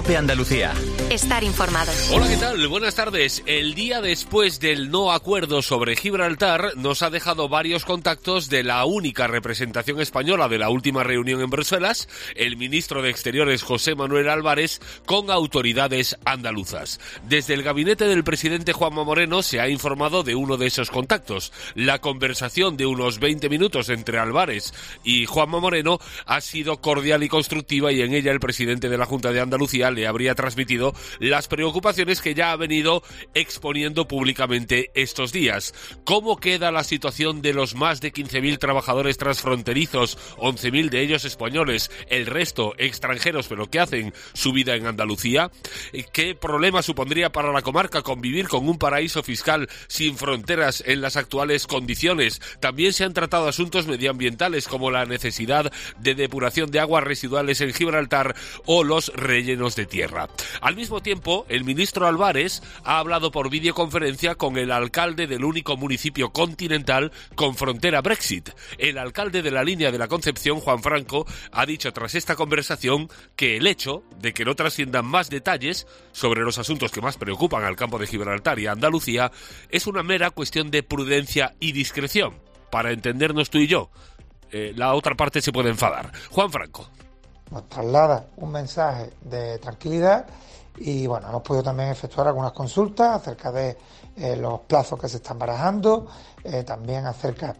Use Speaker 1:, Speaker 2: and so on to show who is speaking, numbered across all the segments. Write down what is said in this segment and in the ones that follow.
Speaker 1: COPE Andalucía.
Speaker 2: Estar informado.
Speaker 3: Hola, ¿qué tal? Buenas tardes. El día después del no acuerdo sobre Gibraltar nos ha dejado varios contactos de la única representación española de la última reunión en Bruselas, el ministro de Exteriores José Manuel Álvarez, con autoridades andaluzas. Desde el gabinete del presidente Juanma Moreno se ha informado de uno de esos contactos. La conversación de unos 20 minutos entre Álvarez y Juanma Moreno ha sido cordial y constructiva, y en ella el presidente de la Junta de Andalucía le habría transmitido las preocupaciones que ya ha venido exponiendo públicamente estos días. ¿Cómo queda la situación de los más de 15.000 trabajadores transfronterizos, 11.000 de ellos españoles, el resto extranjeros, pero que hacen su vida en Andalucía? ¿Qué problema supondría para la comarca convivir con un paraíso fiscal sin fronteras en las actuales condiciones? También se han tratado asuntos medioambientales como la necesidad de depuración de aguas residuales en Gibraltar o los rellenos de tierra. Al mismo tiempo, el ministro Álvarez ha hablado por videoconferencia con el alcalde del único municipio continental con frontera Brexit. El alcalde de la Línea de la Concepción, Juan Franco, ha dicho tras esta conversación que el hecho de que no trasciendan más detalles sobre los asuntos que más preocupan al campo de Gibraltar y a Andalucía es una mera cuestión de prudencia y discreción. Para entendernos tú y yo, la otra parte se puede enfadar. Juan Franco.
Speaker 4: Nos traslada un mensaje de tranquilidad y bueno, hemos podido también efectuar algunas consultas acerca de los plazos que se están barajando, también acerca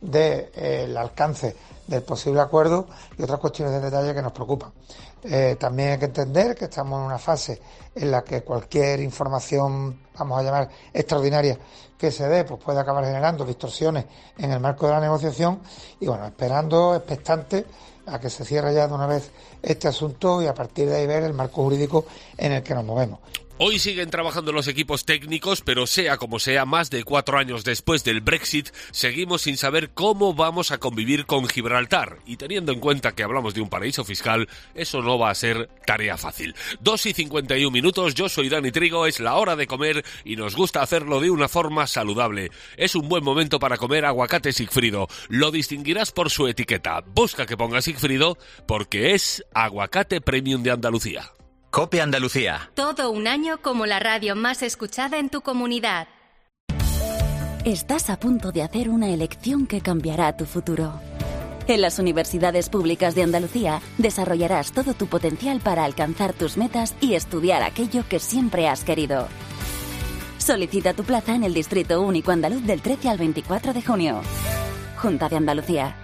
Speaker 4: del alcance del posible acuerdo y otras cuestiones de detalle que nos preocupan. También hay que entender que estamos en una fase en la que cualquier información, vamos a llamar extraordinaria, que se dé, pues puede acabar generando distorsiones en el marco de la negociación y bueno, expectante a que se cierre ya de una vez este asunto y a partir de ahí ver el marco jurídico en el que nos movemos.
Speaker 3: Hoy siguen trabajando los equipos técnicos, pero sea como sea, más de 4 años después del Brexit, seguimos sin saber cómo vamos a convivir con Gibraltar. Y teniendo en cuenta que hablamos de un paraíso fiscal, eso no va a ser tarea fácil. 2:51, yo soy Dani Trigo, es la hora de comer y nos gusta hacerlo de una forma saludable. Es un buen momento para comer aguacate Sigfrido. Lo distinguirás por su etiqueta. Busca que ponga Sigfrido porque es aguacate premium de Andalucía.
Speaker 1: COPE Andalucía.
Speaker 2: Todo un año como la radio más escuchada en tu comunidad.
Speaker 5: Estás a punto de hacer una elección que cambiará tu futuro. En las universidades públicas de Andalucía desarrollarás todo tu potencial para alcanzar tus metas y estudiar aquello que siempre has querido. Solicita tu plaza en el Distrito Único Andaluz del 13 al 24 de junio. Junta de Andalucía.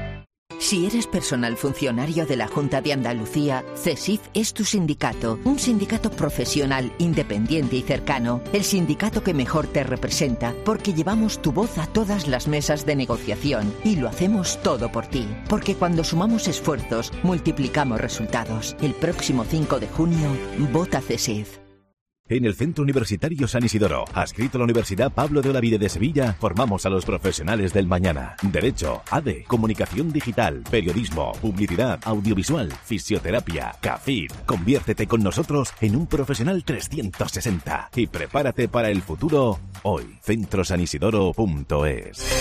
Speaker 6: Si eres personal funcionario de la Junta de Andalucía, CESIF es tu sindicato, un sindicato profesional, independiente y cercano, el sindicato que mejor te representa, porque llevamos tu voz a todas las mesas de negociación y lo hacemos todo por ti, porque cuando sumamos esfuerzos, multiplicamos resultados. El próximo 5 de junio, vota CESIF.
Speaker 7: En el Centro Universitario San Isidoro, adscrito a la Universidad Pablo de Olavide de Sevilla, formamos a los profesionales del mañana. Derecho, ADE, comunicación digital, periodismo, publicidad, audiovisual, fisioterapia, CAFID. Conviértete con nosotros en un profesional 360 y prepárate para el futuro hoy. centrosanisidoro.es.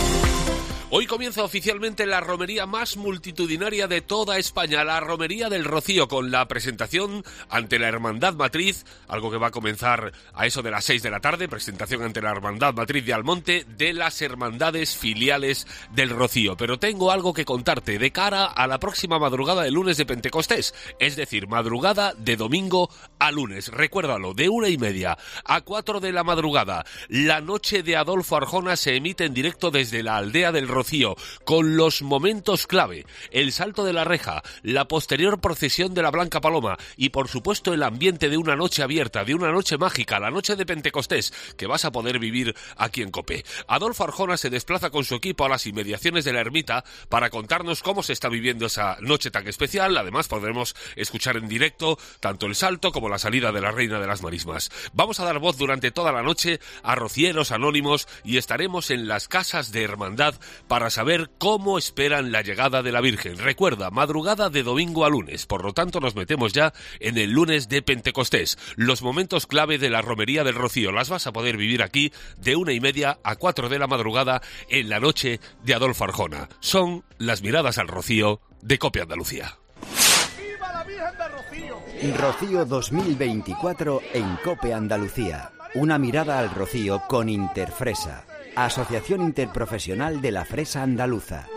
Speaker 3: Hoy comienza oficialmente la romería más multitudinaria de toda España, la Romería del Rocío, con la presentación ante la Hermandad Matriz, algo que va a comenzar a eso de las 6 de la tarde, presentación ante la Hermandad Matriz de Almonte de las hermandades filiales del Rocío. Pero tengo algo que contarte de cara a la próxima madrugada del lunes de Pentecostés, es decir, madrugada de domingo a lunes. Recuérdalo, de 1:30 a 4 de la madrugada, la noche de Adolfo Arjona se emite en directo desde la aldea del Rocío, con los momentos clave, el salto de la reja, la posterior procesión de la Blanca Paloma y por supuesto el ambiente de una noche abierta, de una noche mágica, la noche de Pentecostés, que vas a poder vivir aquí en COPE. Adolfo Arjona se desplaza con su equipo a las inmediaciones de la ermita para contarnos cómo se está viviendo esa noche tan especial. Además podremos escuchar en directo tanto el salto como la salida de la Reina de las Marismas. Vamos a dar voz durante toda la noche a rocieros anónimos y estaremos en las casas de hermandad para saber cómo esperan la llegada de la Virgen. Recuerda, madrugada de domingo a lunes, por lo tanto nos metemos ya en el lunes de Pentecostés. Los momentos clave de la Romería del Rocío las vas a poder vivir aquí de 1:30 a 4 de la madrugada en la noche de Adolfo Arjona. Son las miradas al Rocío de COPE Andalucía.
Speaker 8: ¡Viva la Virgen del Rocío!
Speaker 1: Rocío 2024 en COPE Andalucía. Una mirada al rocío con Interfresa, Asociación Interprofesional de la Fresa Andaluza.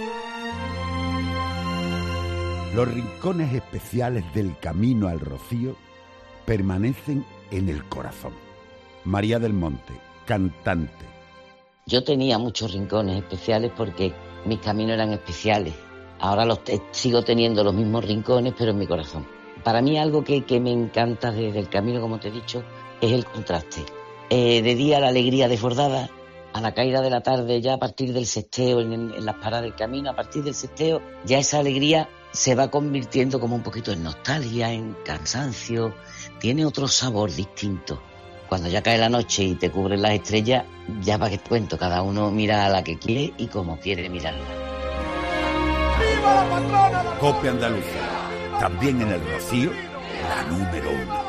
Speaker 8: Los rincones especiales del camino al rocío permanecen en el corazón. María del Monte, cantante.
Speaker 9: Yo tenía muchos rincones especiales porque mis caminos eran especiales. Ahora sigo teniendo los mismos rincones, pero en mi corazón. Para mí algo que me encanta desde el camino, como te he dicho, es el contraste. De día la alegría desbordada, a la caída de la tarde, ya a partir del sesteo, en las paradas del camino, a partir del sesteo, ya esa alegría se va convirtiendo como un poquito en nostalgia, en cansancio, tiene otro sabor distinto. Cuando ya cae la noche y te cubren las estrellas, ya para qué te cuento, cada uno mira a la que quiere y como quiere mirarla.
Speaker 8: ¡Viva la patrona! COPE Andalucía, también en el Rocío, la número 1.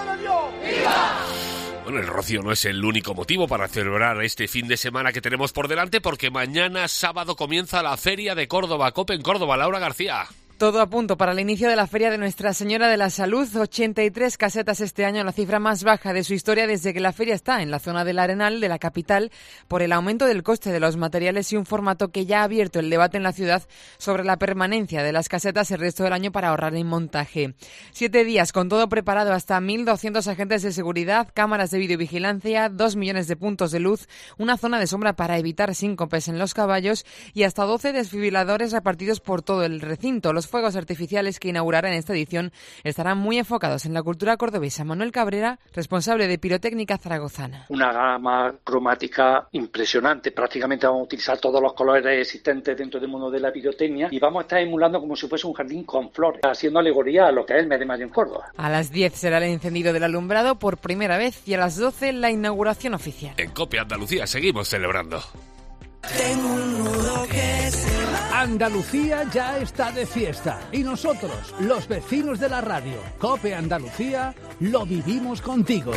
Speaker 3: Bueno, el rocío no es el único motivo para celebrar este fin de semana que tenemos por delante, porque mañana sábado comienza la Feria de Córdoba, COPE en Córdoba. Laura García.
Speaker 10: Todo a punto para el inicio de la Feria de Nuestra Señora de la Salud. 83 casetas este año, la cifra más baja de su historia desde que la feria está en la zona del Arenal de la capital por el aumento del coste de los materiales y un formato que ya ha abierto el debate en la ciudad sobre la permanencia de las casetas el resto del año para ahorrar en montaje. 7 días con todo preparado, hasta 1.200 agentes de seguridad, cámaras de videovigilancia, 2 millones de puntos de luz, una zona de sombra para evitar síncopes en los caballos y hasta 12 desfibriladores repartidos por todo el recinto. Los fuegos artificiales que inaugurarán esta edición estarán muy enfocados en la cultura cordobesa. Manuel Cabrera, responsable de Pirotécnica Zaragozana.
Speaker 11: Una gama cromática impresionante. Prácticamente vamos a utilizar todos los colores existentes dentro del mundo de la pirotecnia y vamos a estar emulando como si fuese un jardín con flores, haciendo alegoría a lo que es el mes de mayo en Córdoba.
Speaker 10: A las 10 será el encendido del alumbrado por primera vez y a las 12 la inauguración oficial.
Speaker 3: En COPE Andalucía seguimos celebrando.
Speaker 12: Tengo un nudo que se va. Andalucía ya está de fiesta y nosotros, los vecinos de la radio, COPE Andalucía, lo vivimos contigo.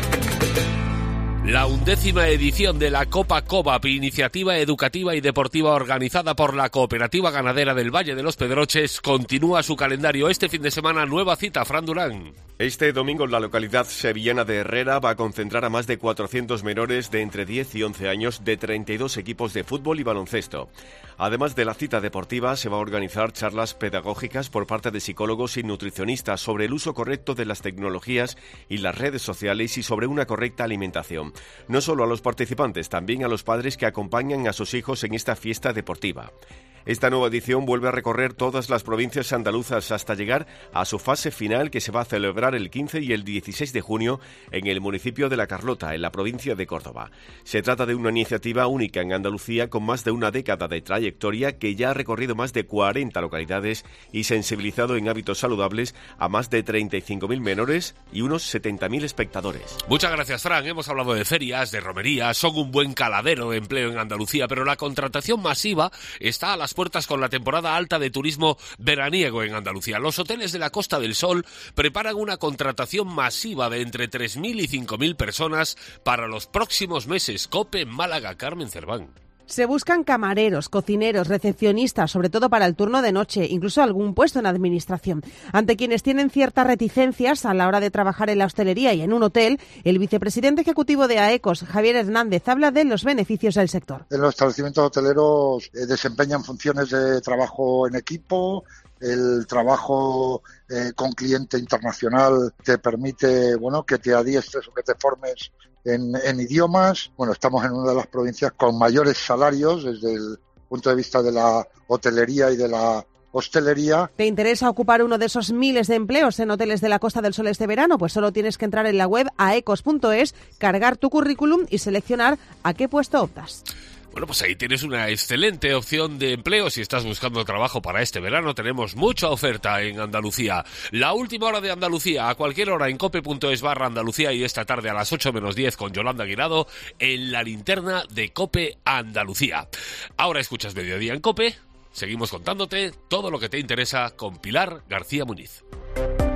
Speaker 3: La 11ª edición de la Copa COVAP, iniciativa educativa y deportiva organizada por la Cooperativa Ganadera del Valle de los Pedroches, continúa su calendario. Este fin de semana, nueva cita, Fran Durán.
Speaker 13: Este domingo la localidad sevillana de Herrera va a concentrar a más de 400 menores de entre 10 y 11 años de 32 equipos de fútbol y baloncesto. Además de la cita deportiva, se va a organizar charlas pedagógicas por parte de psicólogos y nutricionistas sobre el uso correcto de las tecnologías y las redes sociales y sobre una correcta alimentación. No solo a los participantes, también a los padres que acompañan a sus hijos en esta fiesta deportiva. Esta nueva edición vuelve a recorrer todas las provincias andaluzas hasta llegar a su fase final, que se va a celebrar el 15 y el 16 de junio en el municipio de La Carlota, en la provincia de Córdoba. Se trata de una iniciativa única en Andalucía con más de una década de trayectoria que ya ha recorrido más de 40 localidades y sensibilizado en hábitos saludables a más de 35.000 menores y unos 70.000 espectadores.
Speaker 3: Muchas gracias, Fran. Hemos hablado de ferias, de romerías, son un buen caladero de empleo en Andalucía, pero la contratación masiva está a las puertas con la temporada alta de turismo veraniego en Andalucía. Los hoteles de la Costa del Sol preparan una contratación masiva de entre 3.000 y 5.000 personas para los próximos meses. COPE en Málaga, Carmen Cerván.
Speaker 14: Se buscan camareros, cocineros, recepcionistas, sobre todo para el turno de noche, incluso algún puesto en administración. Ante quienes tienen ciertas reticencias a la hora de trabajar en la hostelería y en un hotel, el vicepresidente ejecutivo de AECOS, Javier Hernández, habla de los beneficios del sector.
Speaker 15: En los establecimientos hoteleros desempeñan funciones de trabajo en equipo. El trabajo con cliente internacional te permite, que te adiestres o que te formes en idiomas. Estamos en una de las provincias con mayores salarios desde el punto de vista de la hotelería y de la hostelería.
Speaker 14: ¿Te interesa ocupar uno de esos miles de empleos en hoteles de la Costa del Sol este verano? Pues solo tienes que entrar en la web aecos.es, cargar tu currículum y seleccionar a qué puesto optas.
Speaker 3: Bueno, pues ahí tienes una excelente opción de empleo. Si estás buscando trabajo para este verano, tenemos mucha oferta en Andalucía. La última hora de Andalucía, a cualquier hora en cope.es/Andalucía, y esta tarde a las 8 menos 10 con Yolanda Guirado en la linterna de COPE Andalucía. Ahora escuchas Mediodía en COPE. Seguimos contándote todo lo que te interesa con Pilar García Muniz.